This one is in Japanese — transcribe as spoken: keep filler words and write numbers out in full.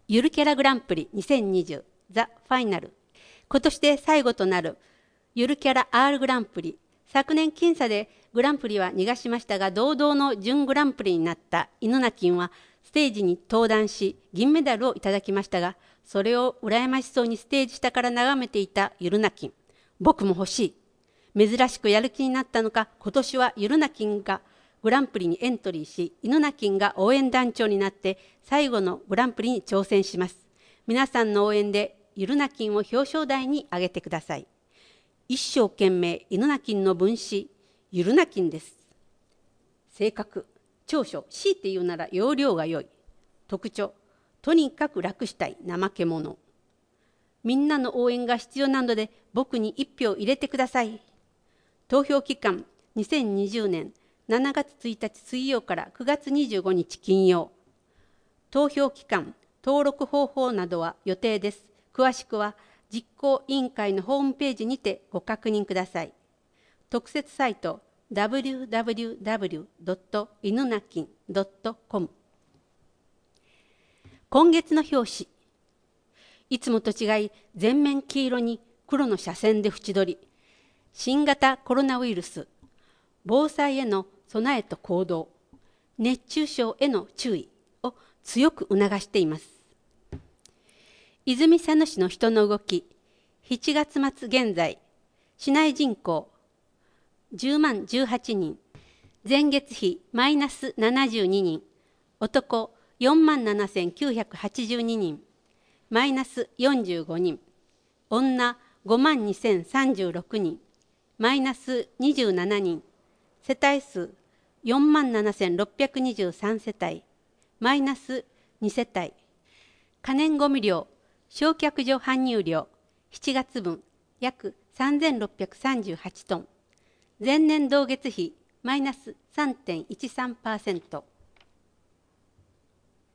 ゆるキャラグランプリにせんにじゅうザ・ファイナル。今年で最後となるゆるキャラ R グランプリ。昨年僅差でグランプリは逃がしましたが、堂々の準グランプリになった犬鳴金はステージに登壇し銀メダルをいただきましたが、それを羨ましそうにステージ下から眺めていたゆるな金。僕も欲しい。珍しくやる気になったのか、今年はゆるな金がグランプリにエントリーし、犬鳴金が応援団長になって最後のグランプリに挑戦します。皆さんの応援でゆるな金を表彰台に上げてください。一生懸命犬鳴金の分子、ゆるな金です。性格、長所、強いて言うなら要領が良い。特徴、とにかく楽したい怠け者。みんなの応援が必要なので僕に一票入れてください。投票期間にせんにじゅうねんしちがつついたち水曜からくがつにじゅうごにち金曜。投票期間、登録方法などは予定です。詳しくは実行委員会のホームページにてご確認ください。特設サイト ダブリューダブリューダブリュードットいぬなきんドットコム。今月の表紙。いつもと違い全面黄色に黒の斜線で縁取り。新型コロナウイルス、防災への備えと行動、熱中症への注意を強く促しています。泉佐野市の人の動き、しちがつ末現在、市内人口じゅうまんじゅうはちにん、前月比マイナスななじゅうににん、男よんまんななせんきゅうひゃくはちじゅうににん、マイナスよんじゅうごにん、女ごまんにせんさんじゅうろくにん、マイナスにじゅうななにん、世帯数よんまんななせんろっぴゃくにじゅうさんせたい、マイナスにせたい。可燃ごみ量、焼却所搬入量、しちがつぶん約さんぜんろっぴゃくさんじゅうはちトン、前年同月比マイナス さんてんいちさんパーセント。